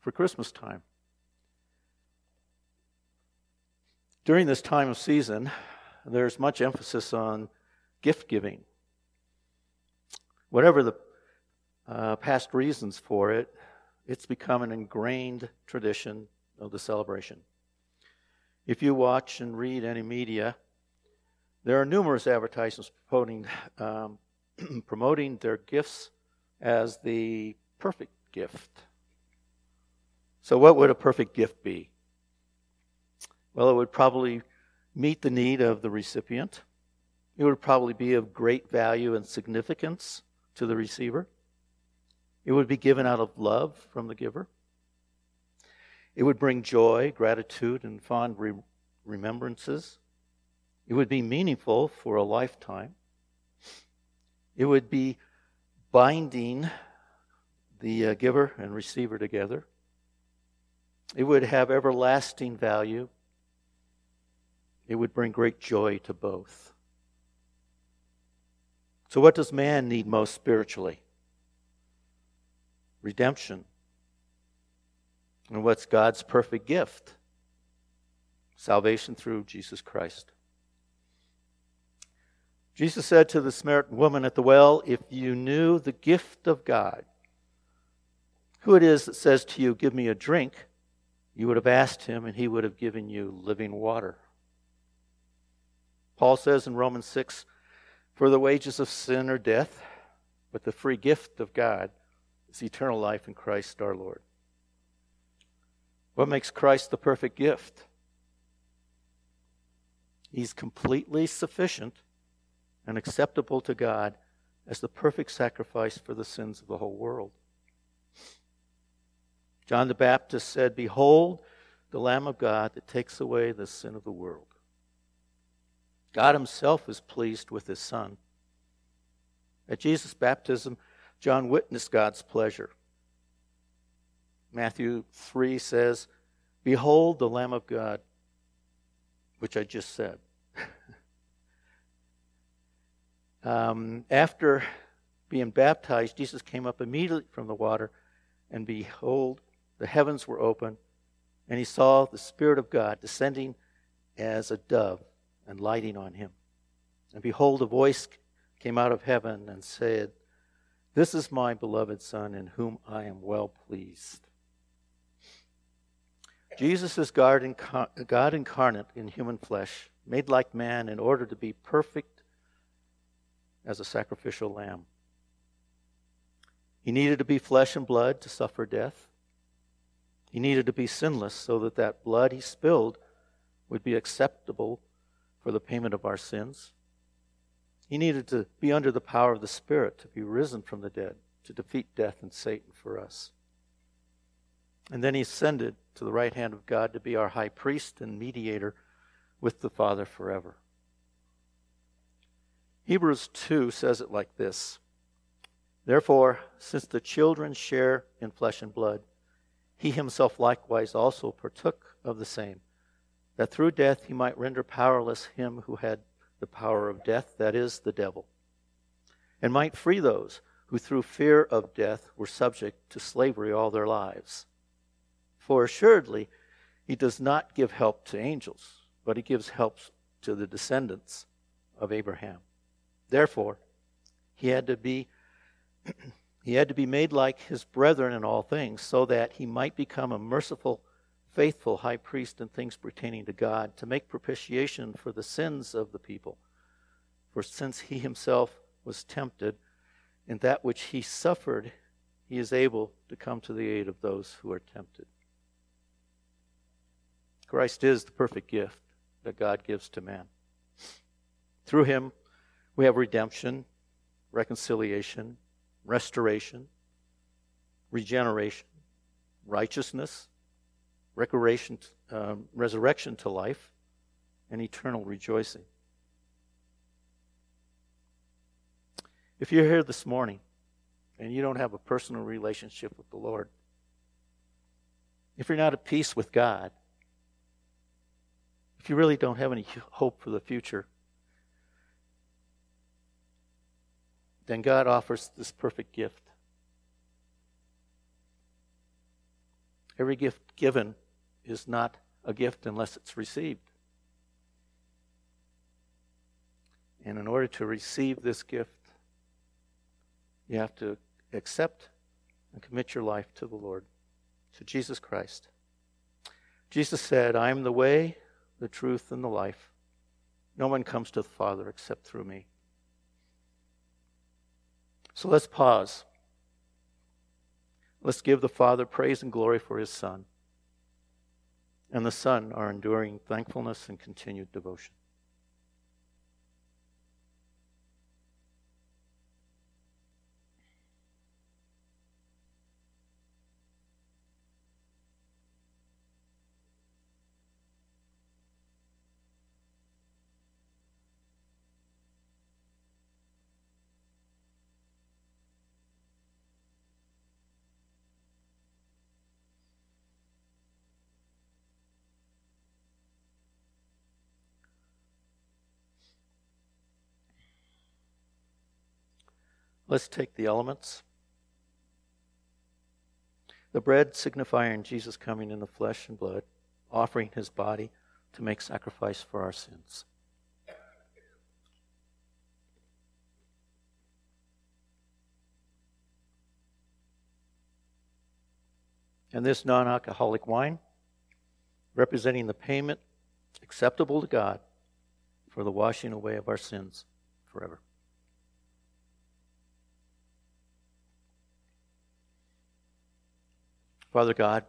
for Christmas time. During this time of season, there's much emphasis on gift giving. Whatever the past reasons for it, it's become an ingrained tradition of the celebration. If you watch and read any media, there are numerous advertisements promoting their gifts as the perfect gift. So what would a perfect gift be? Well, it would probably meet the need of the recipient. It would probably be of great value and significance to the receiver. It would be given out of love from the giver. It would bring joy, gratitude, and fond remembrances. It would be meaningful for a lifetime. It would be binding the giver and receiver together. It would have everlasting value. It would bring great joy to both. So what does man need most spiritually? Redemption. And what's God's perfect gift? Salvation through Jesus Christ. Jesus said to the Samaritan woman at the well, if you knew the gift of God, who it is that says to you, give me a drink, you would have asked him and he would have given you living water. Paul says in Romans 6, for the wages of sin are death, but the free gift of God is eternal life in Christ our Lord. What makes Christ the perfect gift? He's completely sufficient and acceptable to God as the perfect sacrifice for the sins of the whole world. John the Baptist said, behold, the Lamb of God that takes away the sin of the world. God himself is pleased with his Son. At Jesus' baptism, John witnessed God's pleasure. Matthew 3 says, behold the Lamb of God, which I just said. After being baptized, Jesus came up immediately from the water, and behold, the heavens were open, and he saw the Spirit of God descending as a dove and lighting on him. And behold, a voice came out of heaven and said, this is my beloved Son, in whom I am well pleased. Jesus is God incarnate in human flesh, made like man in order to be perfect as a sacrificial lamb. He needed to be flesh and blood to suffer death. He needed to be sinless so that that blood he spilled would be acceptable for the payment of our sins. He needed to be under the power of the Spirit to be risen from the dead, to defeat death and Satan for us. And then he ascended to the right hand of God to be our high priest and mediator with the Father forever. Hebrews 2 says it like this, therefore, since the children share in flesh and blood, he himself likewise also partook of the same, that through death he might render powerless him who had the power of death, that is, the devil, and might free those who through fear of death were subject to slavery all their lives. For assuredly he does not give help to angels, but he gives help to the descendants of Abraham. Therefore, he had to be made like his brethren in all things, so that he might become a merciful, faithful high priest in things pertaining to God, to make propitiation for the sins of the people. For since he himself was tempted in that which he suffered, he is able to come to the aid of those who are tempted. Christ is the perfect gift that God gives to man. Through him, we have redemption, reconciliation, restoration, regeneration, righteousness, resurrection to life, and eternal rejoicing. If you're here this morning and you don't have a personal relationship with the Lord, if you're not at peace with God, if you really don't have any hope for the future, then God offers this perfect gift. Every gift given is not a gift unless it's received. And in order to receive this gift, you have to accept and commit your life to the Lord, to Jesus Christ. Jesus said, "I am the way, the truth, and the life. No one comes to the Father except through me." So let's pause. Let's give the Father praise and glory for his Son, and the Son our enduring thankfulness and continued devotion. Let's take the elements. The bread signifying Jesus coming in the flesh and blood, offering his body to make sacrifice for our sins. And this non-alcoholic wine, representing the payment acceptable to God for the washing away of our sins forever. Father God,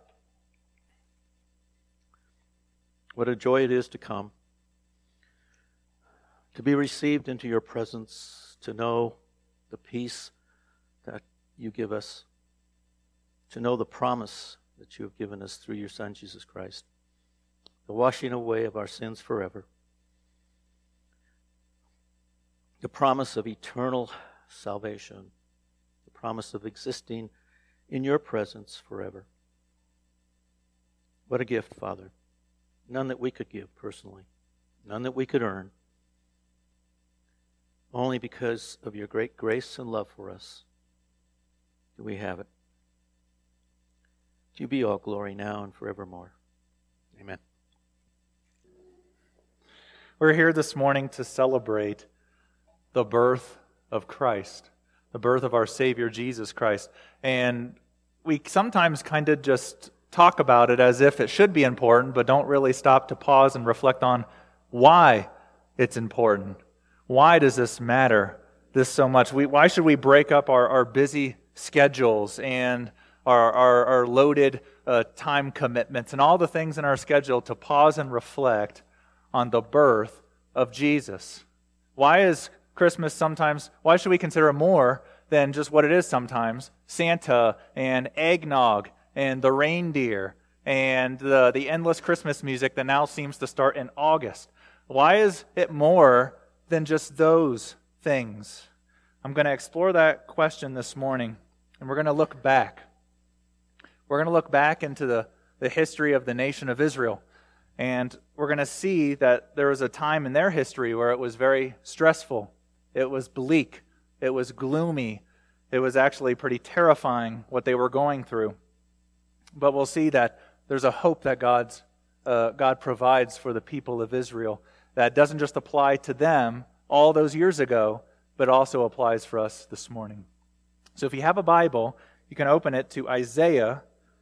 what a joy it is to come, to be received into your presence, to know the peace that you give us, to know the promise that you have given us through your Son, Jesus Christ, the washing away of our sins forever, the promise of eternal salvation, the promise of existing in your presence forever. What a gift, Father. None that we could give personally. None that we could earn. Only because of your great grace and love for us do we have it. To you be all glory now and forevermore. Amen. We're here this morning to celebrate the birth of Christ, the birth of our Savior, Jesus Christ. And we sometimes kind of just talk about it as if it should be important, but don't really stop to pause and reflect on why it's important. Why does this matter this so much? Why should we break up our busy schedules and our loaded time commitments and all the things in our schedule to pause and reflect on the birth of Jesus? Why is Christmas sometimes, why should we consider it more than just what it is sometimes? Santa and eggnog and the reindeer and the endless Christmas music that now seems to start in August. Why is it more than just those things? I'm going to explore that question this morning, and we're going to look back. We're going to look back into the history of the nation of Israel, and we're going to see that there was a time in their history where it was very stressful. It was bleak. It was gloomy. It was actually pretty terrifying what they were going through. But we'll see that there's a hope that God provides for the people of Israel that doesn't just apply to them all those years ago, but also applies for us this morning. So if you have a Bible, you can open it to Isaiah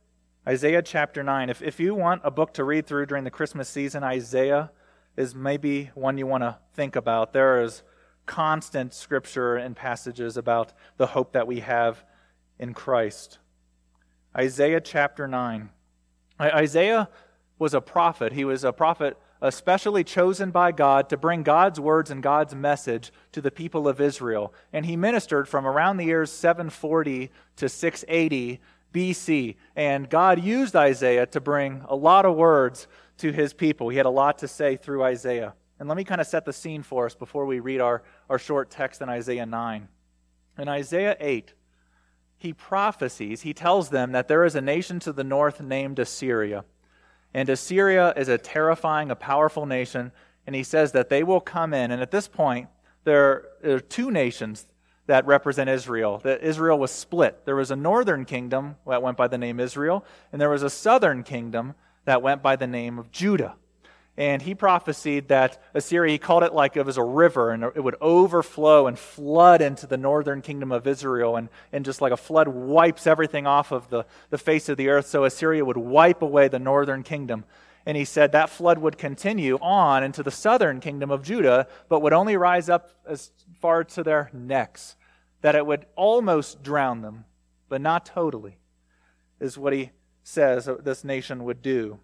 chapter 9. If you want a book to read through during the Christmas season, Isaiah is maybe one you want to think about. There is constant scripture and passages about the hope that we have in Christ. Isaiah chapter 9. Isaiah was a prophet. He was a prophet especially chosen by God to bring God's words and God's message to the people of Israel. And he ministered from around the years 740 to 680 BC. And God used Isaiah to bring a lot of words to his people. He had a lot to say through Isaiah. And let me kind of set the scene for us before we read our short text in Isaiah 9. In Isaiah 8, he prophesies, he tells them that there is a nation to the north named Assyria. And Assyria is a terrifying, a powerful nation, and he says that they will come in. And at this point, there are two nations that represent Israel. That Israel was split. There was a northern kingdom that went by the name Israel, and there was a southern kingdom that went by the name of Judah. And he prophesied that Assyria, he called it like it was a river, and it would overflow and flood into the northern kingdom of Israel, and just like a flood wipes everything off of the face of the earth, so Assyria would wipe away the northern kingdom. And he said that flood would continue on into the southern kingdom of Judah, but would only rise up as far to their necks, that it would almost drown them, but not totally, is what he says this nation would do.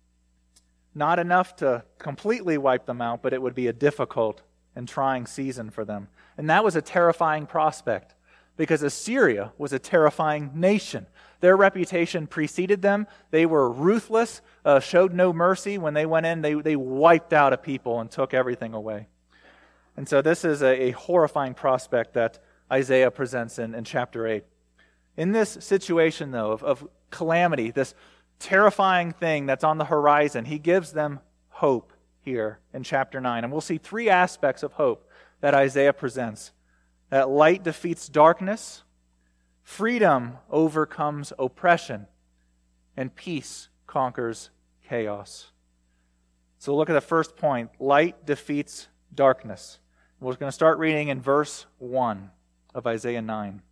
Not enough to completely wipe them out, but it would be a difficult and trying season for them. And that was a terrifying prospect, because Assyria was a terrifying nation. Their reputation preceded them. They were ruthless, showed no mercy. When they went in, they wiped out a people and took everything away. And so this is a horrifying prospect that Isaiah presents in chapter 8. In this situation, though, of calamity, this terrifying thing that's on the horizon, he gives them hope here in chapter 9. And we'll see three aspects of hope that Isaiah presents. That light defeats darkness, freedom overcomes oppression, and peace conquers chaos. So look at the first point. Light defeats darkness. We're going to start reading in verse 1 of Isaiah 9. It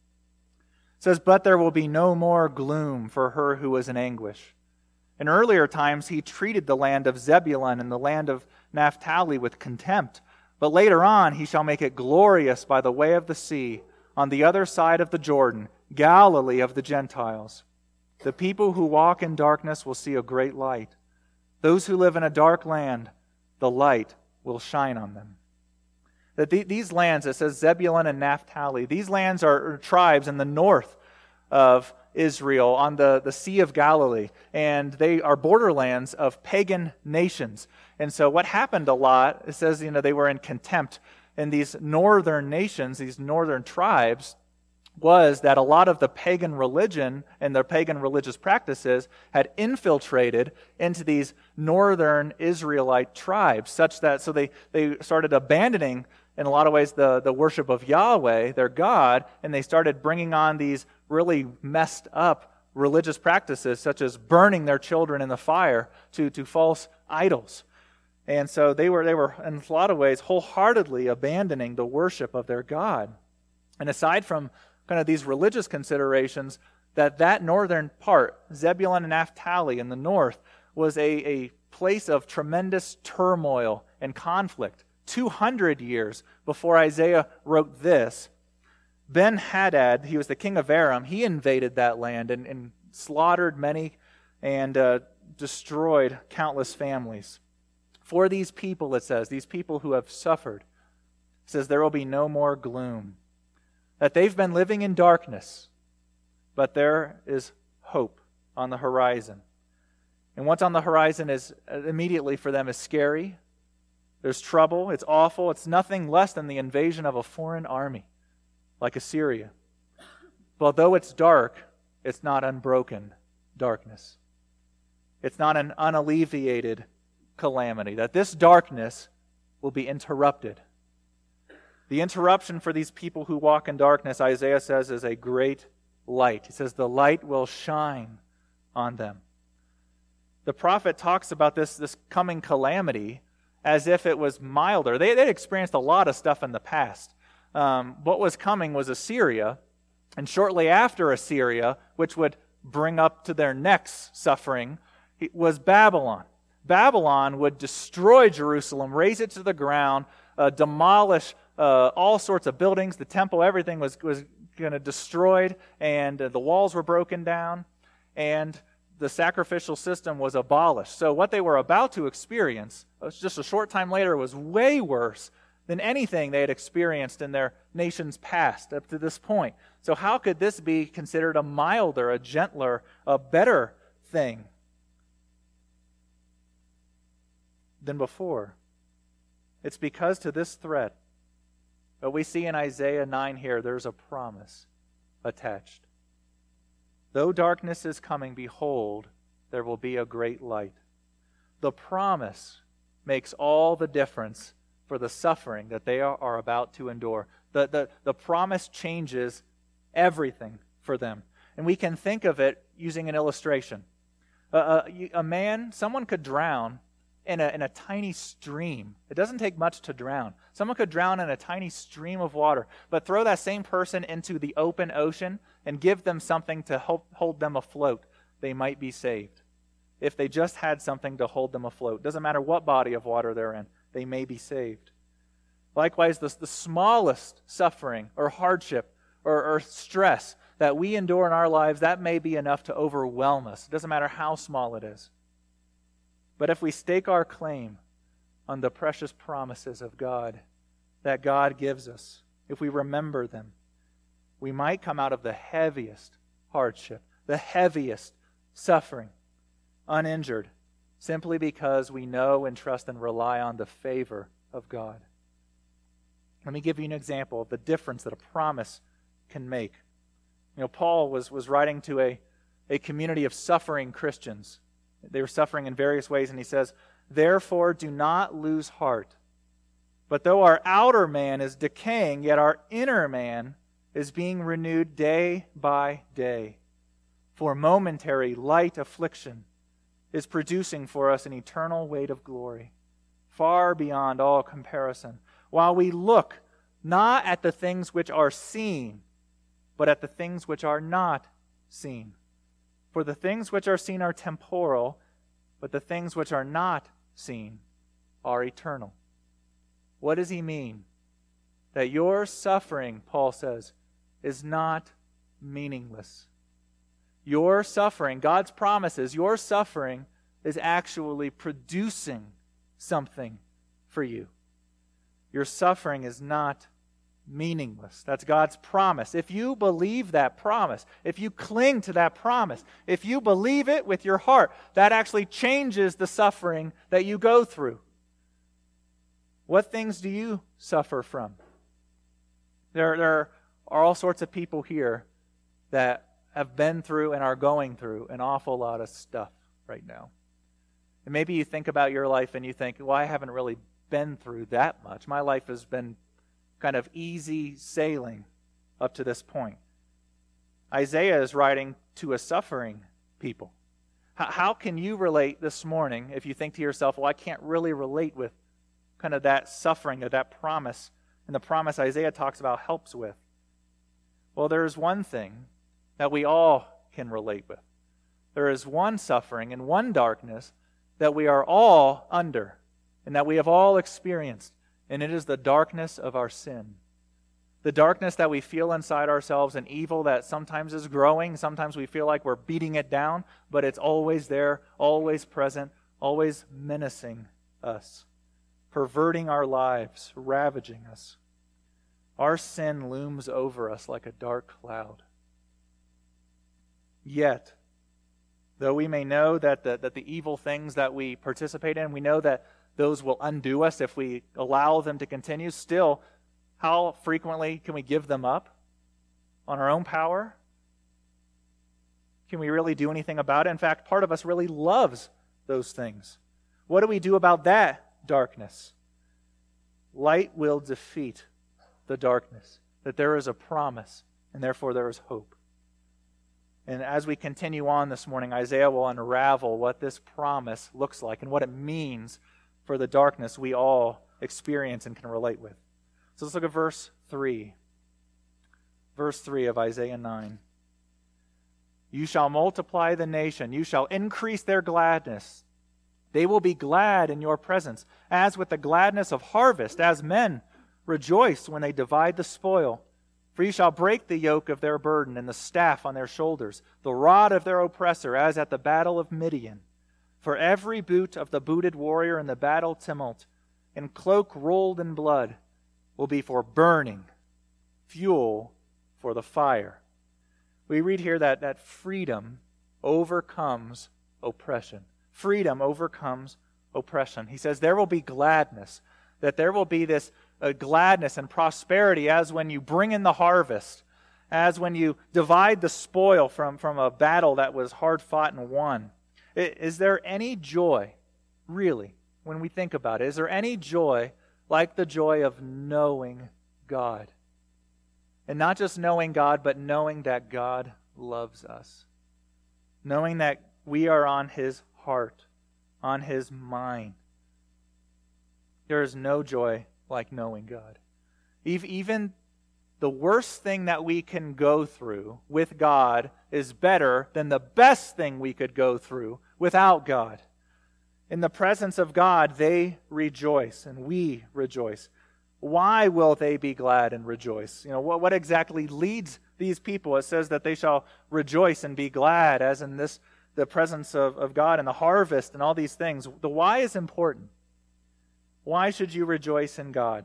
says, "But there will be no more gloom for her who was in anguish. In earlier times he treated the land of Zebulun and the land of Naphtali with contempt. But later on he shall make it glorious by the way of the sea, on the other side of the Jordan, Galilee of the Gentiles. The people who walk in darkness will see a great light. Those who live in a dark land, the light will shine on them." That these lands, it says Zebulun and Naphtali, these lands are tribes in the north of Israel on the Sea of Galilee, and they are borderlands of pagan nations. And so what happened a lot, it says, they were in contempt. And these northern nations, these northern tribes, was that a lot of the pagan religion and their pagan religious practices had infiltrated into these northern Israelite tribes, such that, so they started abandoning, in a lot of ways, the worship of Yahweh, their God, and they started bringing on these really messed up religious practices, such as burning their children in the fire to false idols. And so they were, in a lot of ways, wholeheartedly abandoning the worship of their God. And aside from kind of these religious considerations, that northern part, Zebulun and Naphtali in the north, was a place of tremendous turmoil and conflict. 200 years before Isaiah wrote this, Ben-Hadad, he was the king of Aram, he invaded that land and slaughtered many and destroyed countless families. For these people, it says, these people who have suffered, it says there will be no more gloom. That they've been living in darkness, but there is hope on the horizon. And what's on the horizon is immediately for them is scary. There's trouble. It's awful. It's nothing less than the invasion of a foreign army, like Assyria. But though it's dark, it's not unbroken darkness. It's not an unalleviated calamity. That this darkness will be interrupted. The interruption for these people who walk in darkness, Isaiah says, is a great light. He says the light will shine on them. The prophet talks about this coming calamity as if it was milder. They'd experienced a lot of stuff in the past. What was coming was Assyria, and shortly after Assyria, which would bring up to their necks suffering, was Babylon. Babylon would destroy Jerusalem, raze it to the ground, demolish all sorts of buildings. The temple, everything was going to destroyed, and the walls were broken down, and the sacrificial system was abolished. So what they were about to experience, just a short time later, was way worse than anything they had experienced in their nation's past up to this point. So how could this be considered a milder, a gentler, a better thing than before? It's because to this threat, what we see in Isaiah 9 here, there's a promise attached. Though darkness is coming, behold, there will be a great light. The promise makes all the difference for the suffering that they are about to endure. The promise changes everything for them. And we can think of it using an illustration. Someone could drown in a tiny stream. It doesn't take much to drown. Someone could drown in a tiny stream of water, but throw that same person into the open ocean and give them something to hold them afloat. They might be saved. If they just had something to hold them afloat. Doesn't matter what body of water they're in, they may be saved. Likewise, the smallest suffering or hardship or stress that we endure in our lives, that may be enough to overwhelm us. It doesn't matter how small it is. But if we stake our claim on the precious promises of God that God gives us, if we remember them, we might come out of the heaviest hardship, the heaviest suffering, uninjured, simply because we know and trust and rely on the favor of God. Let me give you an example of the difference that a promise can make. Paul was writing to a community of suffering Christians. They were suffering in various ways, and he says, "Therefore do not lose heart. But though our outer man is decaying, yet our inner man is being renewed day by day. For momentary light affliction is producing for us an eternal weight of glory, far beyond all comparison, while we look not at the things which are seen, but at the things which are not seen. For the things which are seen are temporal, but the things which are not seen are eternal." What does he mean? That your suffering, Paul says, is not meaningless. Your suffering, God's promises, your suffering is actually producing something for you. Your suffering is not meaningless. That's God's promise. If you believe that promise, if you cling to that promise, if you believe it with your heart, that actually changes the suffering that you go through. What things do you suffer from? There are all sorts of people here that have been through and are going through an awful lot of stuff right now. And maybe you think about your life and you think, well, I haven't really been through that much. My life has been kind of easy sailing up to this point. Isaiah is writing to a suffering people. How can you relate this morning if you think to yourself, well, I can't really relate with kind of that suffering or that promise, and the promise Isaiah talks about helps with? Well, there is one thing that we all can relate with. There is one suffering and one darkness that we are all under and that we have all experienced. And it is the darkness of our sin. The darkness that we feel inside ourselves, an evil that sometimes is growing. Sometimes we feel like we're beating it down, but it's always there, always present, always menacing us, perverting our lives, ravaging us. Our sin looms over us like a dark cloud. Yet, though we may know that the evil things that we participate in, we know that those will undo us if we allow them to continue. Still, how frequently can we give them up on our own power? Can we really do anything about it? In fact, part of us really loves those things. What do we do about that darkness? Light will defeat the darkness, that there is a promise, and therefore there is hope. And as we continue on this morning, Isaiah will unravel what this promise looks like and what it means for the darkness we all experience and can relate with. So let's look at verse 3. Verse 3 of Isaiah 9. "You shall multiply the nation. You shall increase their gladness. They will be glad in your presence, as with the gladness of harvest, as men rejoice when they divide the spoil. For you shall break the yoke of their burden and the staff on their shoulders, the rod of their oppressor, as at the battle of Midian. For every boot of the booted warrior in the battle tumult, and cloak rolled in blood, will be for burning, fuel for the fire." We read here that freedom overcomes oppression. Freedom overcomes oppression. He says there will be gladness, that there will be this gladness and prosperity as when you bring in the harvest, as when you divide the spoil from a battle that was hard fought and won. Is there any joy, really, when we think about it? Is there any joy like the joy of knowing God? And not just knowing God, but knowing that God loves us. Knowing that we are on His heart, on His mind. There is no joy like knowing God. Even the worst thing that we can go through with God is better than the best thing we could go through without God. In the presence of God, they rejoice, and we rejoice. Why will they be glad and rejoice? What exactly leads these people? It says that they shall rejoice and be glad, as in the presence of God and the harvest and all these things. The why is important. Why should you rejoice in God?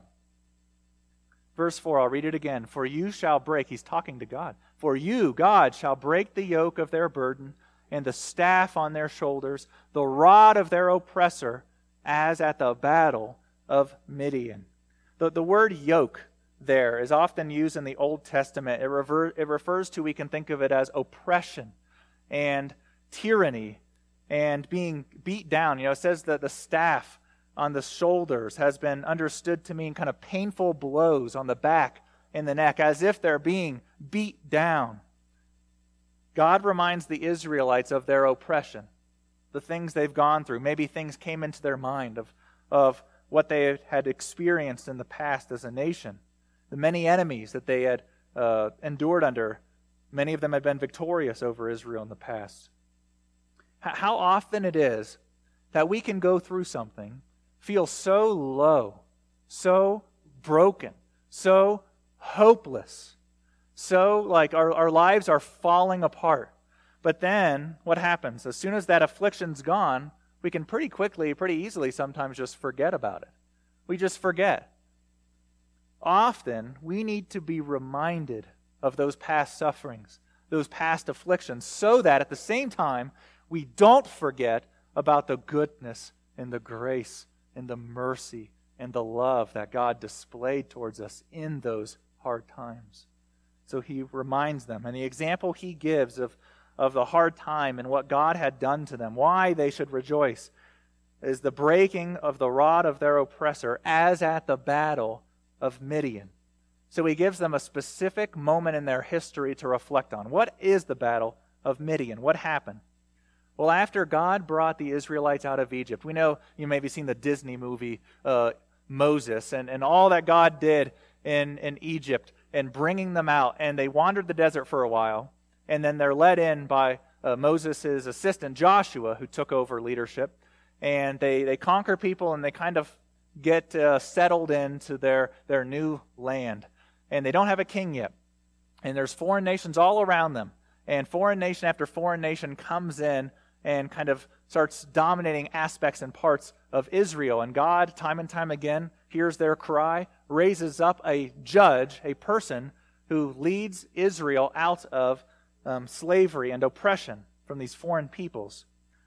Verse 4, I'll read it again. For you shall break, he's talking to God. For you, God, shall break the yoke of their burden and the staff on their shoulders, the rod of their oppressor, as at the battle of Midian. The word yoke there is often used in the Old Testament. It refers to, we can think of it as oppression and tyranny and being beat down. It says that the staff on the shoulders has been understood to mean kind of painful blows on the back and the neck, as if they're being beat down. God reminds the Israelites of their oppression, the things they've gone through. Maybe things came into their mind of what they had experienced in the past as a nation, the many enemies that they had endured under. Many of them had been victorious over Israel in the past. How often it is that we can go through something, feel so low, so broken, so hopeless, so like our lives are falling apart. But then what happens? As soon as that affliction's gone, we can pretty quickly, pretty easily sometimes just forget about it. We just forget. Often we need to be reminded of those past sufferings, those past afflictions, so that at the same time we don't forget about the goodness and the grace and the mercy and the love that God displayed towards us in those hard times. So he reminds them. And the example he gives of the hard time and what God had done to them, why they should rejoice, is the breaking of the rod of their oppressor, as at the battle of Midian. So he gives them a specific moment in their history to reflect on. What is the battle of Midian? What happened? Well, after God brought the Israelites out of Egypt, we know you maybe seen the Disney movie Moses and all that God did in Egypt and bringing them out. And they wandered the desert for a while, and then they're led in by Moses' assistant Joshua, who took over leadership. And they conquer people, and they kind of get settled into their new land. And they don't have a king yet. And there's foreign nations all around them. And foreign nation after foreign nation comes in and kind of starts dominating aspects and parts of Israel. And God, time and time again, hears their cry, raises up a judge, a person who leads Israel out of slavery and oppression from these foreign peoples.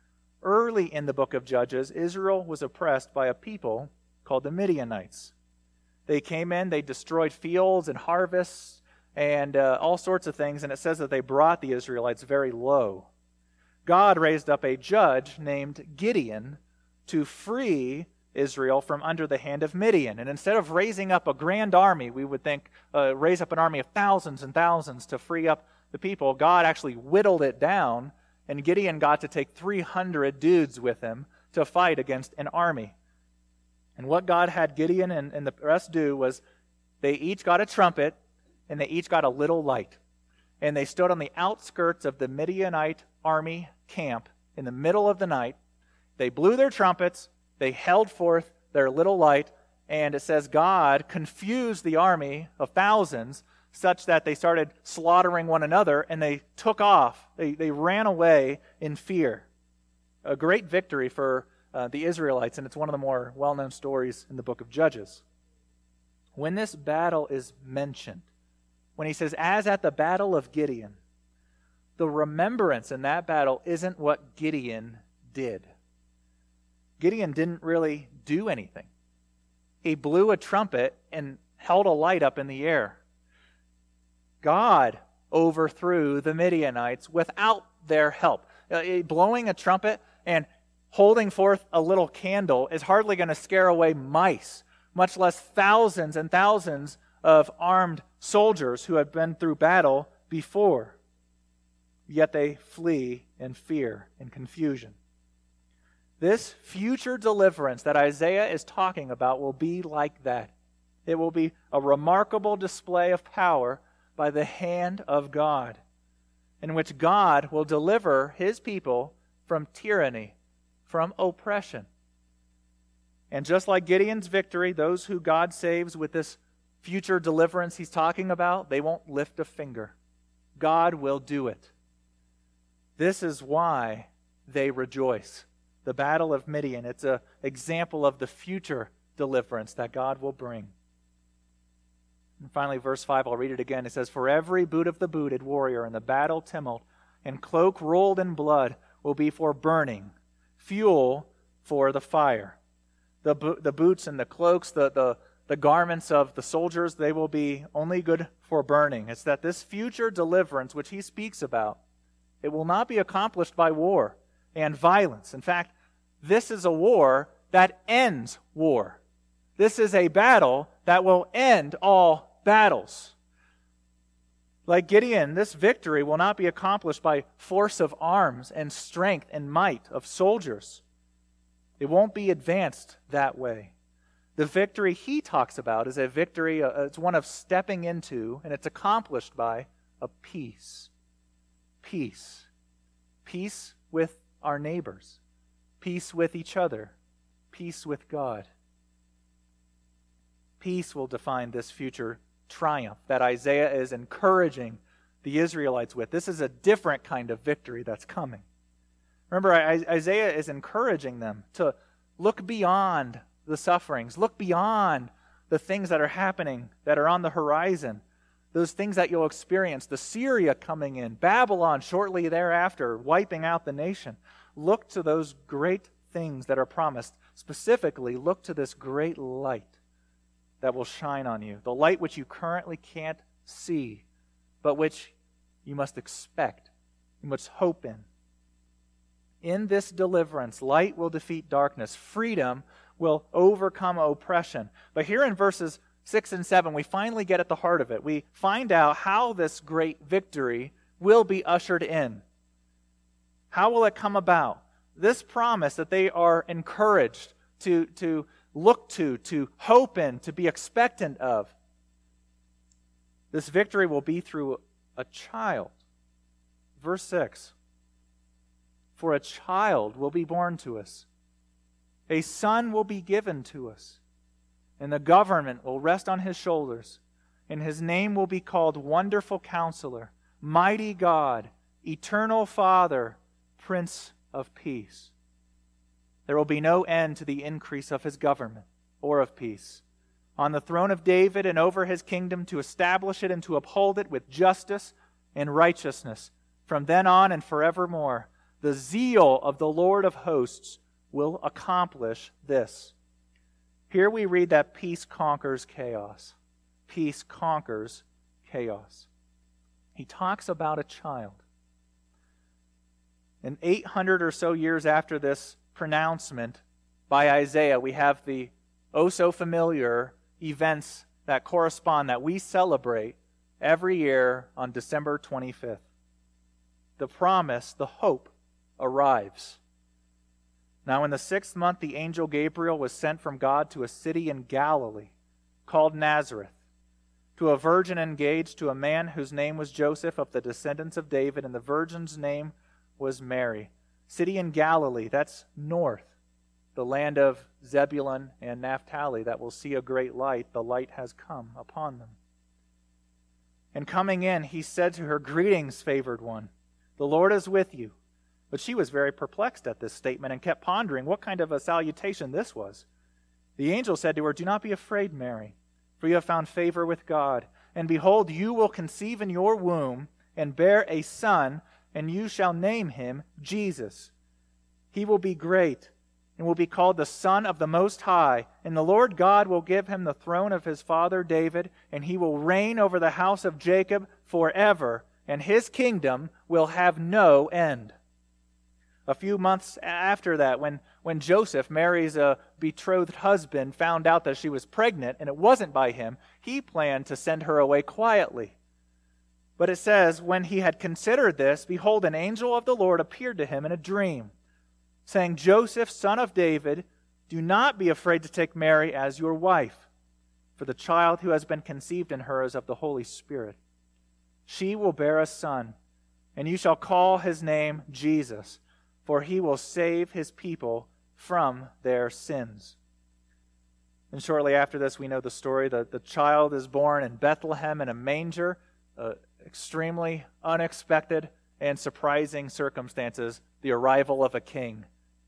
Early in the book of Judges, Israel was oppressed by a people called the Midianites. They came in, they destroyed fields and harvests and all sorts of things, and it says that they brought the Israelites very low. God raised up a judge named Gideon to free Israel from under the hand of Midian. And instead of raising up a grand army, we would think, raise up an army of thousands and thousands to free up the people, God actually whittled it down, and Gideon got to take 300 dudes with him to fight against an army. And what God had Gideon and the rest do was they each got a trumpet, and they each got a little light. And they stood on the outskirts of the Midianite army camp in the middle of the night. They blew their trumpets, they held forth their little light, and it says God confused the army of thousands such that they started slaughtering one another, and they took off. They ran away in fear. A great victory for the Israelites, and it's one of the more well-known stories in the book of Judges. When this battle is mentioned, when he says, as at the battle of Gideon, the remembrance in that battle isn't what Gideon did. Gideon didn't really do anything. He blew a trumpet and held a light up in the air. God overthrew the Midianites without their help. Blowing a trumpet and holding forth a little candle is hardly going to scare away mice, much less thousands and thousands of armed soldiers who had been through battle before. Yet they flee in fear and confusion. This future deliverance that Isaiah is talking about will be like that. It will be a remarkable display of power by the hand of God, in which God will deliver his people from tyranny, from oppression. And just like Gideon's victory, those who God saves with this future deliverance he's talking about, they won't lift a finger. God will do it. This is why they rejoice. The battle of Midian, it's an example of the future deliverance that God will bring. And finally, verse 5, I'll read it again. It says, "For every boot of the booted warrior in the battle tumult and cloak rolled in blood will be for burning, fuel for the fire." The boots and the cloaks, the garments of the soldiers, they will be only good for burning. It's that this future deliverance, which he speaks about, it will not be accomplished by war and violence. In fact, this is a war that ends war. This is a battle that will end all battles. Like Gideon, this victory will not be accomplished by force of arms and strength and might of soldiers. It won't be advanced that way. The victory he talks about is a victory, it's one of stepping into, and it's accomplished by a peace. Peace. Peace with our neighbors. Peace with each other. Peace with God. Peace will define this future triumph that Isaiah is encouraging the Israelites with. This is a different kind of victory that's coming. Remember, Isaiah is encouraging them to look beyond the sufferings, look beyond the things that are happening, that are on the horizon, those things that you'll experience, the Syria coming in, Babylon shortly thereafter, wiping out the nation. Look to those great things that are promised. Specifically, look to this great light that will shine on you, the light which you currently can't see, but which you must expect, you must hope in. In this deliverance, light will defeat darkness. Freedom will overcome oppression. But here in verses 6 and 7, we finally get at the heart of it. We find out how this great victory will be ushered in. How will it come about? This promise that they are encouraged to look to hope in, to be expectant of. This victory will be through a child. Verse 6. "For a child will be born to us. A son will be given to us. And the government will rest on his shoulders. And his name will be called Wonderful Counselor, Mighty God, Eternal Father, Prince of Peace. There will be no end to the increase of his government or of peace. On the throne of David and over his kingdom, to establish it and to uphold it with justice and righteousness from then on and forevermore. The zeal of the Lord of hosts will accomplish this." Here we read that peace conquers chaos. Peace conquers chaos. He talks about a child. And 800 or so years after this pronouncement by Isaiah, we have the oh-so-familiar events that correspond, that we celebrate every year on December 25th. The promise, the hope, arrives. Now in the 6th month, the angel Gabriel was sent from God to a city in Galilee called Nazareth, to a virgin engaged to a man whose name was Joseph, of the descendants of David, and the virgin's name was Mary. City in Galilee, that's north, the land of Zebulun and Naphtali, that will see a great light. The light has come upon them. And coming in, he said to her, "Greetings, favored one. The Lord is with you." But she was very perplexed at this statement and kept pondering what kind of a salutation this was. The angel said to her, "Do not be afraid, Mary, for you have found favor with God. And behold, you will conceive in your womb and bear a son, and you shall name him Jesus. He will be great and will be called the Son of the Most High. And the Lord God will give him the throne of his father David, and he will reign over the house of Jacob forever, and his kingdom will have no end." A few months after that, when Joseph, Mary's betrothed husband, found out that she was pregnant and it wasn't by him, he planned to send her away quietly. But it says, when he had considered this, behold, an angel of the Lord appeared to him in a dream, saying, Joseph, son of David, do not be afraid to take Mary as your wife, for the child who has been conceived in her is of the Holy Spirit. She will bear a son, and you shall call his name Jesus, for he will save his people from their sins. And shortly after this, we know the story that the child is born in Bethlehem in a manger, extremely unexpected and surprising circumstances, the arrival of a king.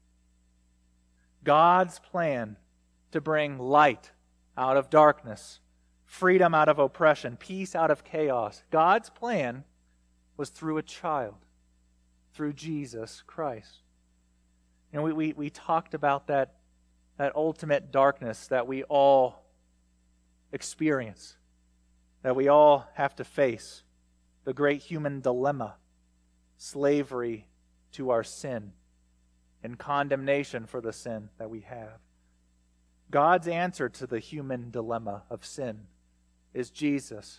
God's plan to bring light out of darkness, freedom out of oppression, peace out of chaos. God's plan was through a child, through Jesus Christ. And we talked about that ultimate darkness that we all experience, that we all have to face, the great human dilemma, slavery to our sin and condemnation for the sin that we have. God's answer to the human dilemma of sin is Jesus.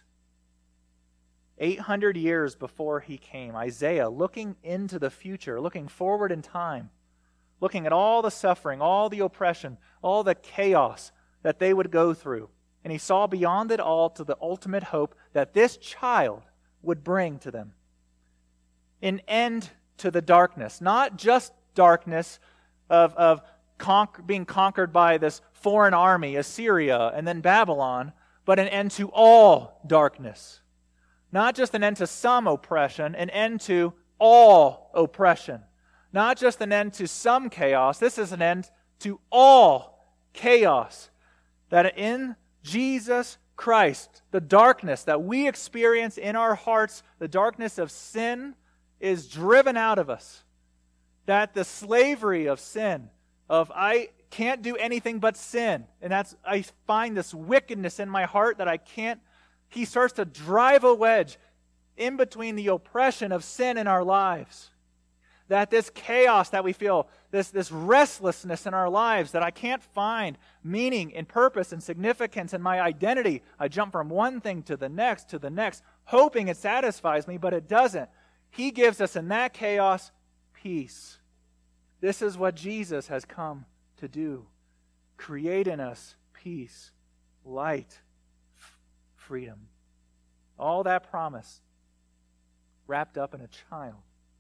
800 years before he came, Isaiah, looking into the future, looking forward in time, looking at all the suffering, all the oppression, all the chaos that they would go through, and he saw beyond it all to the ultimate hope that this child would bring to them. An end to the darkness, not just darkness of being conquered by this foreign army, Assyria, and then Babylon, but an end to all darkness. Not just an end to some oppression, an end to all oppression. Not just an end to some chaos, this is an end to all chaos. That in Jesus Christ, the darkness that we experience in our hearts, the darkness of sin, is driven out of us. That the slavery of sin, of I can't do anything but sin, and I find this wickedness in my heart that I can't, he starts to drive a wedge in between the oppression of sin in our lives. That this chaos that we feel, this restlessness in our lives, that I can't find meaning and purpose and significance in my identity. I jump from one thing to the next, hoping it satisfies me, but it doesn't. He gives us in that chaos peace. This is what Jesus has come to do. Create in us peace, light, freedom. All that promise wrapped up in a child.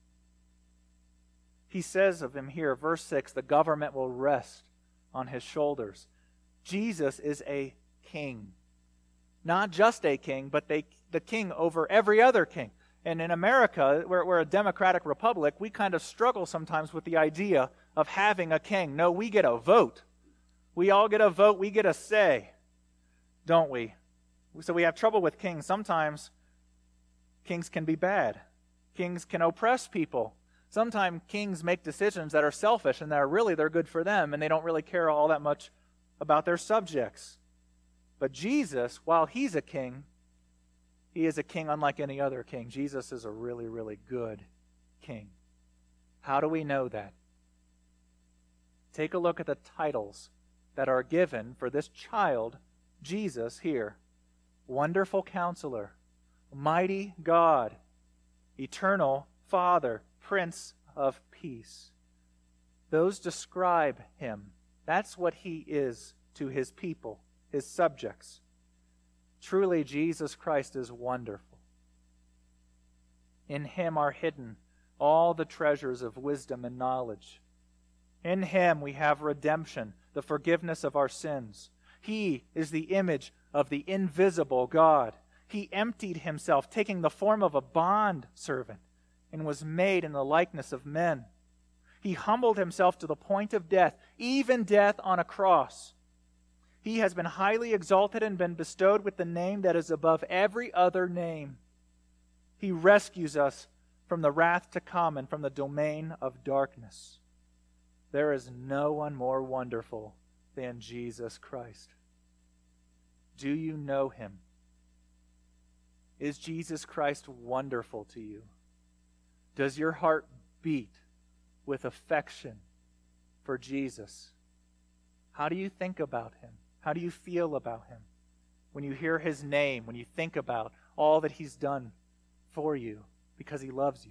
He says of him here, verse 6, the government will rest on his shoulders. Jesus is a king. Not just a king, but the king over every other king. And in America, we're a democratic republic, we kind of struggle sometimes with the idea of having a king. No, we get a vote. We all get a vote, we get a say, don't we? So we have trouble with kings. Sometimes kings can be bad. Kings can oppress people. Sometimes kings make decisions that are selfish and that are really, they're good for them, and they don't really care all that much about their subjects. But Jesus, while he's a king, he is a king unlike any other king. Jesus is a really, really good king. How do we know that? Take a look at the titles that are given for this child, Jesus, here. Wonderful Counselor, Mighty God, Eternal Father, Prince of Peace. Those describe him. That's what he is to his people, his subjects. Truly, Jesus Christ is wonderful. In him are hidden all the treasures of wisdom and knowledge. In him we have redemption, the forgiveness of our sins. He is the image of the invisible God. He emptied himself, taking the form of a bond servant, and was made in the likeness of men. He humbled himself to the point of death, even death on a cross. He has been highly exalted and been bestowed with the name that is above every other name. He rescues us from the wrath to come and from the domain of darkness. There is no one more wonderful than Jesus Christ. Do you know him? Is Jesus Christ wonderful to you? Does your heart beat with affection for Jesus? How do you think about him? How do you feel about him? When you hear his name, when you think about all that he's done for you because he loves you.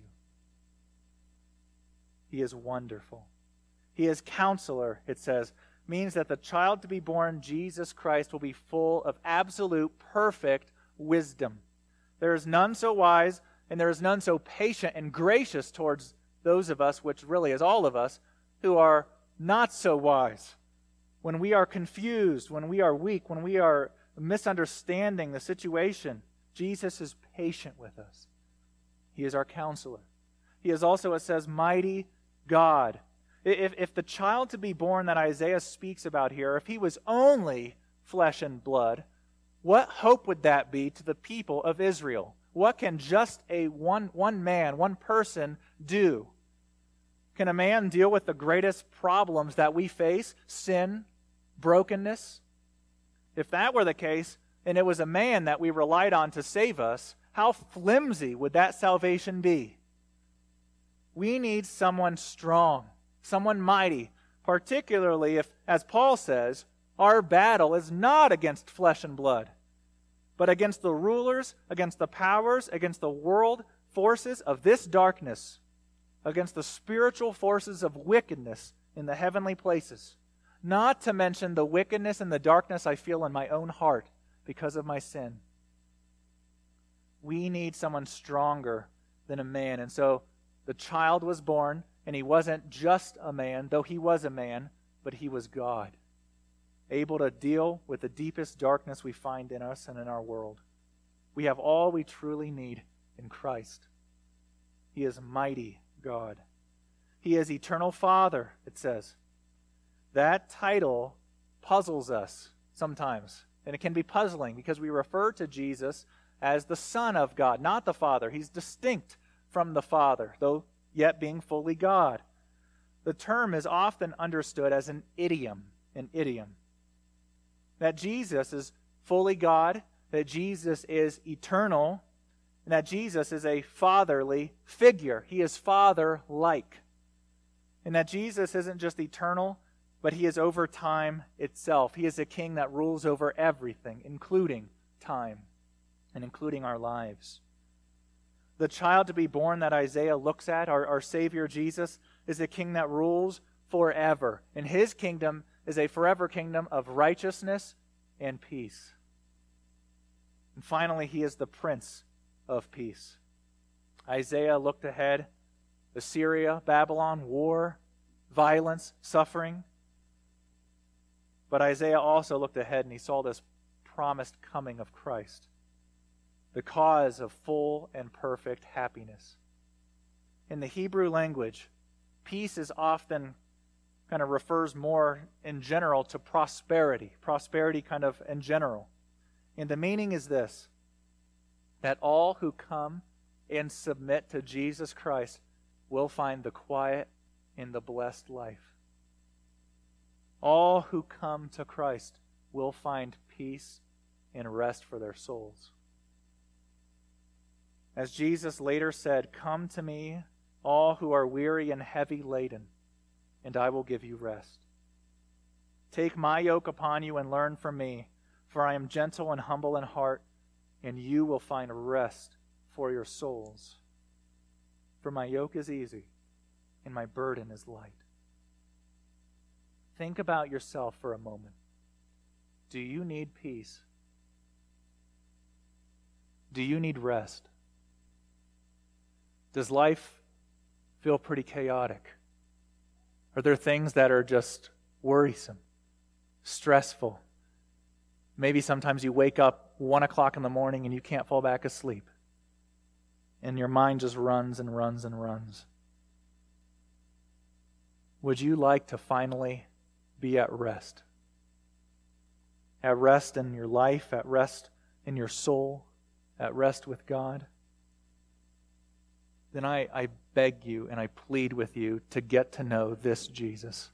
He is wonderful. He is Counselor, it says, means that the child to be born, Jesus Christ, will be full of absolute, perfect wisdom. There is none so wise, and there is none so patient and gracious towards those of us, which really is all of us, who are not so wise. When we are confused, when we are weak, when we are misunderstanding the situation, Jesus is patient with us. He is our Counselor. He is also, it says, mighty God. If the child to be born that Isaiah speaks about here, if he was only flesh and blood, what hope would that be to the people of Israel? What can just one man, one person do? Can a man deal with the greatest problems that we face? Sin, brokenness? If that were the case, and it was a man that we relied on to save us, how flimsy would that salvation be? We need someone strong, someone mighty, particularly if, as Paul says, our battle is not against flesh and blood, but against the rulers, against the powers, against the world forces of this darkness, against the spiritual forces of wickedness in the heavenly places, not to mention the wickedness and the darkness I feel in my own heart because of my sin. We need someone stronger than a man. And so the child was born, and he wasn't just a man, though he was a man, but he was God, able to deal with the deepest darkness we find in us and in our world. We have all we truly need in Christ. He is mighty God. He is eternal Father, it says. That title puzzles us sometimes, and it can be puzzling because we refer to Jesus as the Son of God, not the Father. He's distinct from the Father, though yet being fully God. The term is often understood as an idiom, that Jesus is fully God, that Jesus is eternal, and that Jesus is a fatherly figure. He is father-like. And that Jesus isn't just eternal, but he is over time itself. He is a king that rules over everything, including time and including our lives. The child to be born that Isaiah looks at, our Savior Jesus, is a king that rules forever. And his kingdom is a forever kingdom of righteousness and peace. And finally, he is the Prince of Peace. Isaiah looked ahead. Assyria, Babylon, war, violence, suffering. But Isaiah also looked ahead and he saw this promised coming of Christ, the cause of full and perfect happiness. In the Hebrew language, peace is often kind of refers more in general to prosperity. Prosperity kind of in general. And the meaning is this, that all who come and submit to Jesus Christ will find the quiet and the blessed life. All who come to Christ will find peace and rest for their souls. As Jesus later said, "Come to me, all who are weary and heavy laden, and I will give you rest. Take my yoke upon you and learn from me, for I am gentle and humble in heart, and you will find rest for your souls. For my yoke is easy, and my burden is light." Think about yourself for a moment. Do you need peace? Do you need rest? Does life feel pretty chaotic? Are there things that are just worrisome, stressful? Maybe sometimes you wake up 1 o'clock in the morning and you can't fall back asleep. And your mind just runs and runs and runs. Would you like to finally be at rest? At rest in your life, at rest in your soul, at rest with God? Then I beg you and I plead with you to get to know this Jesus.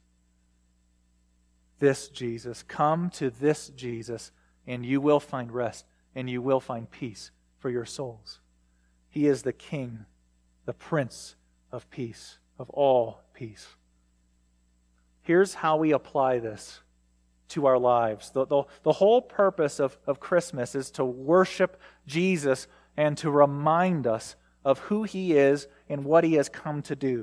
This Jesus. Come to this Jesus and you will find rest and you will find peace for your souls. He is the King, the Prince of Peace, of all peace. Here's how we apply this to our lives. The whole purpose of Christmas is to worship Jesus and to remind us of who He is and what He has come to do.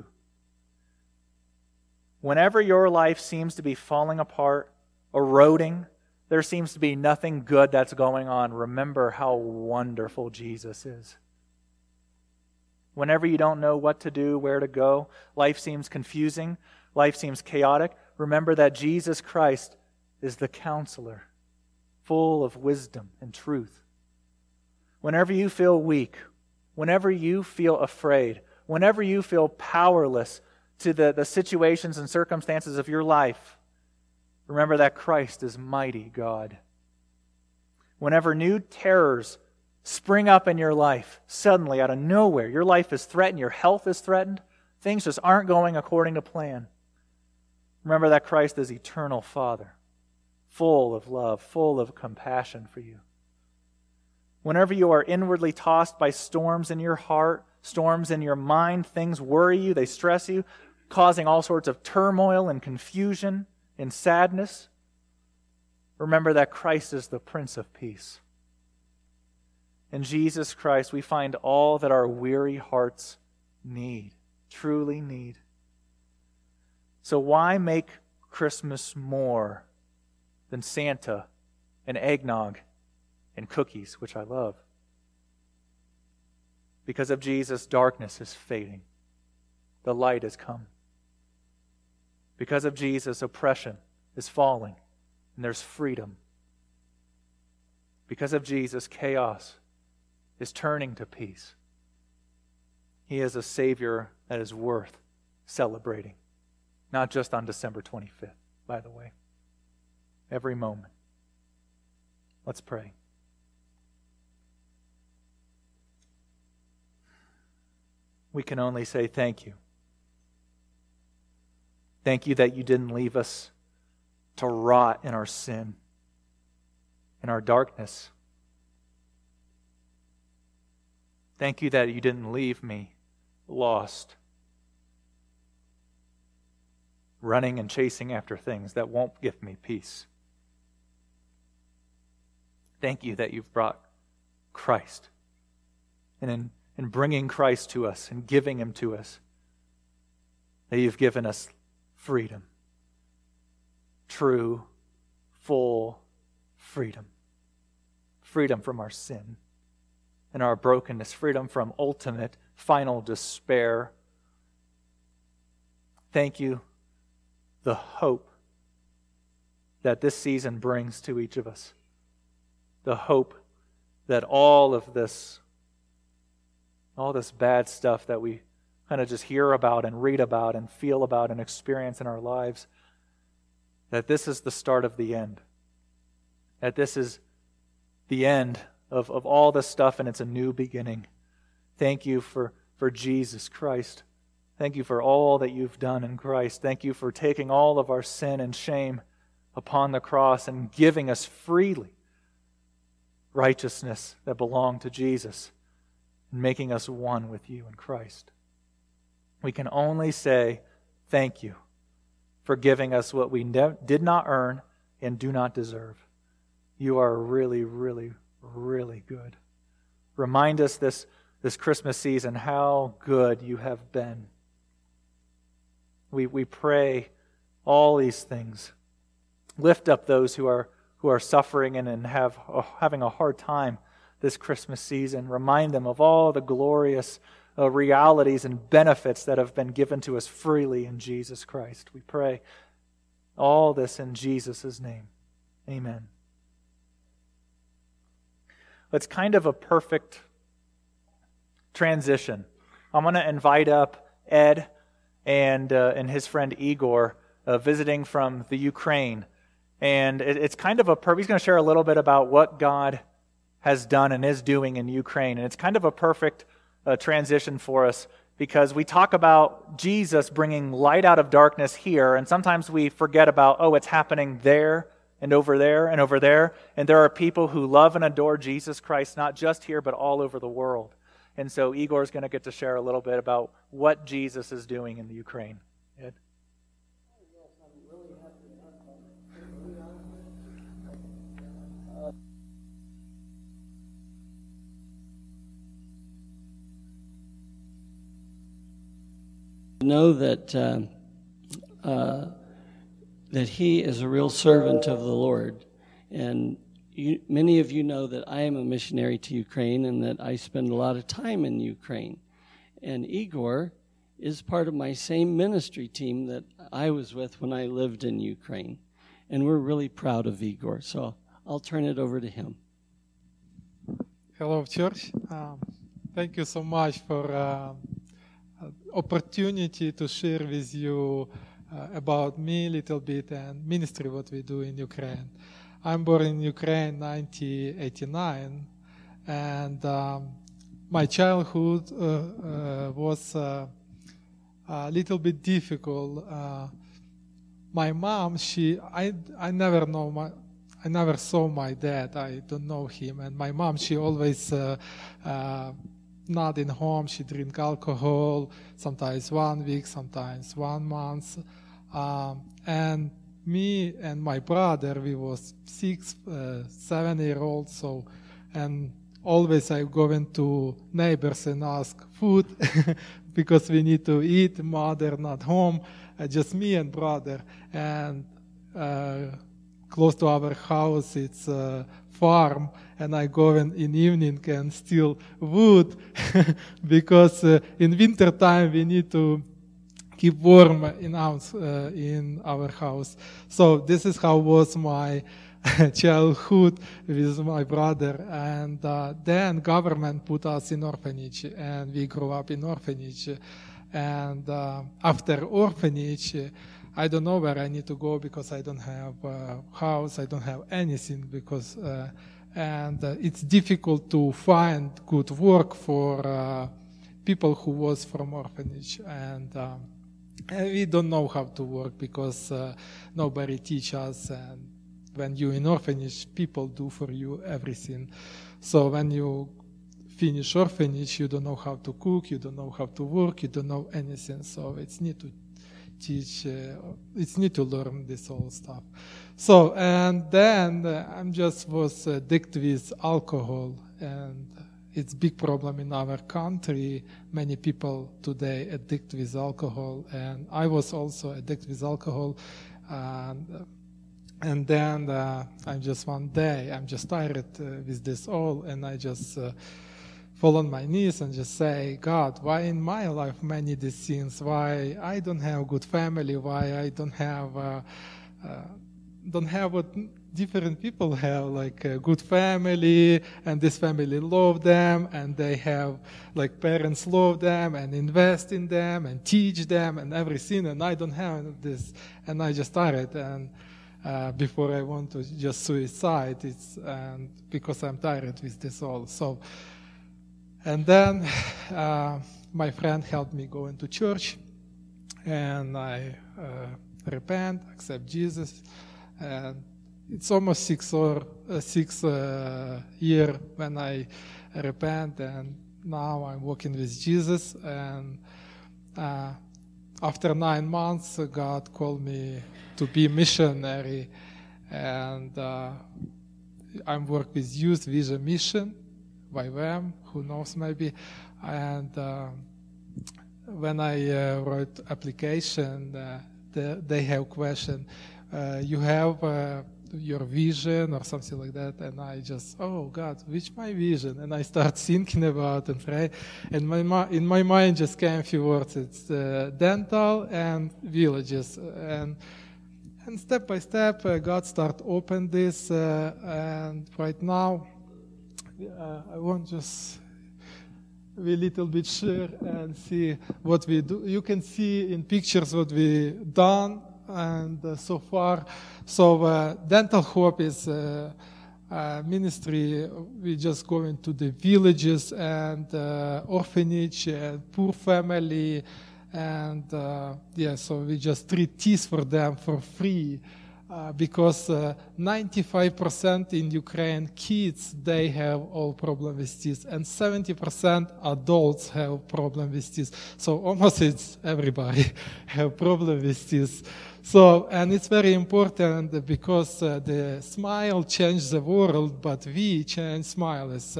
Whenever your life seems to be falling apart, eroding, there seems to be nothing good that's going on, remember how wonderful Jesus is. Whenever you don't know what to do, where to go, life seems confusing, life seems chaotic, remember that Jesus Christ is the counselor, full of wisdom and truth. Whenever you feel weak, whenever you feel afraid, whenever you feel powerless to the situations and circumstances of your life, remember that Christ is mighty God. Whenever new terrors spring up in your life, suddenly out of nowhere, your life is threatened, your health is threatened, things just aren't going according to plan. Remember that Christ is eternal Father, full of love, full of compassion for you. Whenever you are inwardly tossed by storms in your heart, storms in your mind, things worry you, they stress you, causing all sorts of turmoil and confusion and sadness, remember that Christ is the Prince of Peace. In Jesus Christ, we find all that our weary hearts need, truly need. So why make Christmas more than Santa and eggnog and cookies, which I love? Because of Jesus, darkness is fading. The light has come. Because of Jesus, oppression is falling, and there's freedom. Because of Jesus, chaos is turning to peace. He is a Savior that is worth celebrating. Not just on December 25th, by the way. Every moment. Let's pray. We can only say thank you. Thank you that you didn't leave us to rot in our sin, in our darkness. Thank you that you didn't leave me lost, running and chasing after things that won't give me peace. Thank you that you've brought Christ. And in bringing Christ to us and giving Him to us, that you've given us freedom. True, full freedom. Freedom from our sin and our brokenness. Freedom from ultimate, final despair. Thank you, the hope that this season brings to each of us. The hope that all this bad stuff that we kind of just hear about and read about and feel about and experience in our lives, that this is the start of the end. That this is the end of all this stuff and it's a new beginning. Thank you for Jesus Christ. Thank you for all that you've done in Christ. Thank you for taking all of our sin and shame upon the cross and giving us freely righteousness that belonged to Jesus and making us one with you in Christ. We can only say thank you for giving us what we did not earn and do not deserve. You are really, really, really good. Remind us this Christmas season how good you have been. We pray all these things. Lift up those who are suffering and having a hard time this Christmas season. Remind them of all the glorious realities and benefits that have been given to us freely in Jesus Christ. We pray all this in Jesus' name. Amen. It's kind of a perfect transition. I'm going to invite up Ed and his friend Igor visiting from the Ukraine. And it's kind of he's going to share a little bit about what God has done and is doing in Ukraine. And it's kind of a perfect transition for us because we talk about Jesus bringing light out of darkness here, and sometimes we forget about, it's happening there and over there and over there. And there are people who love and adore Jesus Christ, not just here, but all over the world. And so Igor's going to get to share a little bit about what Jesus is doing in the Ukraine. Ed? Know that that he is a real servant of the Lord, and many of you know that I am a missionary to Ukraine and that I spend a lot of time in Ukraine. And Igor is part of my same ministry team that I was with when I lived in Ukraine, and we're really proud of Igor. So I'll turn it over to him. Hello, church. Thank you so much for opportunity to share with you about me a little bit and ministry what we do in Ukraine. I'm born in Ukraine in 1989, and my childhood was a little bit difficult. My mom, I never saw my dad. I don't know him. And my mom, she always not in home. She drink alcohol, sometimes 1 week, sometimes 1 month. And me and my brother, we was 6, 7 years old. So, and always I go into neighbors and ask food because we need to eat. Mother not home, just me and brother. And close to our house, it's a farm, and I go in evening and steal wood because in winter time we need to keep warm in our house. So this is how was my childhood with my brother. And then government put us in orphanage, and we grew up in orphanage. And after orphanage, I don't know where I need to go because I don't have a house, I don't have anything because, and it's difficult to find good work for people who was from orphanage. And we don't know how to work because nobody teach us. And when you're in orphanage, people do for you everything. So when you finish orphanage, you don't know how to cook, you don't know how to work, you don't know anything. So it's need to teach, it's need to learn this whole stuff. So, and then I'm just was addicted with alcohol, and it's big problem in our country. Many people today addicted with alcohol, and I was also addicted with alcohol. And then I'm just one day, I'm just tired with this all, and I just fall on my knees and just say, God, why in my life many these things? Why I don't have good family? Why I don't have what different people have, like a good family, and this family love them, and they have like parents love them and invest in them and teach them and everything, and I don't have this, and I just tired. And before I want to just suicide, it's and because I'm tired with this all. So. And then my friend helped me go into church, and I repent, accept Jesus, and it's almost 6 years when I repent, and now I'm walking with Jesus. And after 9 months, God called me to be missionary, and I'm work with Youth Vision Mission. YWAM, who knows maybe. And when I wrote application, they have question, you have your vision or something like that, and I just, oh God, which my vision? And I start thinking about and pray, and in my mind just came a few words. It's dental and villages, and step by step God start open this, and right now I want just be a little bit share and see what we do. You can see in pictures what we done, and so far. So Dental Hope is ministry. We just go into the villages and orphanage and poor family, and so we just treat teeth for them for free. because 95% in Ukraine kids, they have all problem with teeth, and 70% adults have problem with teeth. So almost it's everybody have problem with teeth. So, and it's very important because the smile changed the world, but we change smiles.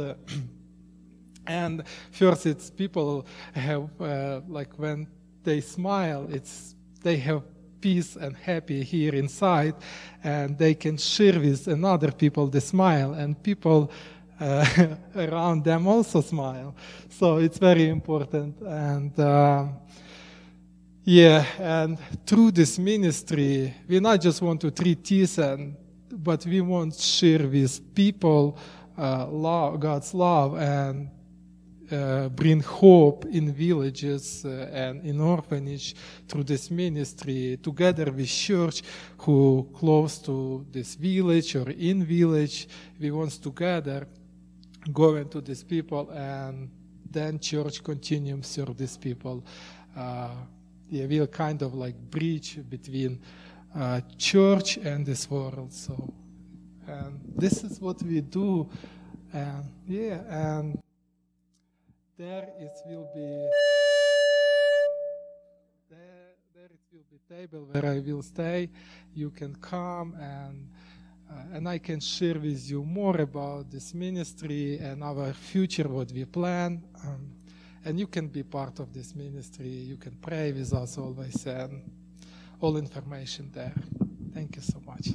And first, it's people have, like when they smile, they have peace and happy here inside, and they can share with another people the smile, and people around them also smile. So it's very important. And and through this ministry, we not just want to treat teeth, but we want to share with people God's love and bring hope in villages and in orphanage through this ministry, together with church who close to this village or in village. We want together go into these people, and then church continues serve these people. We'll kind of like bridge between church and this world. So, and this is what we do, and and there it will be table where I will stay. You can come, and I can share with you more about this ministry and our future, what we plan. And you can be part of this ministry. You can pray with us always, and all information there. Thank you so much.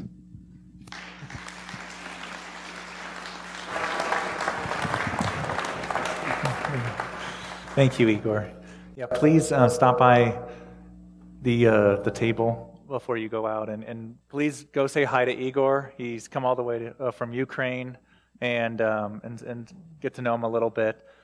Thank you, Igor. Yeah, please stop by the table before you go out, and please go say hi to Igor. He's come all the way from Ukraine, and get to know him a little bit.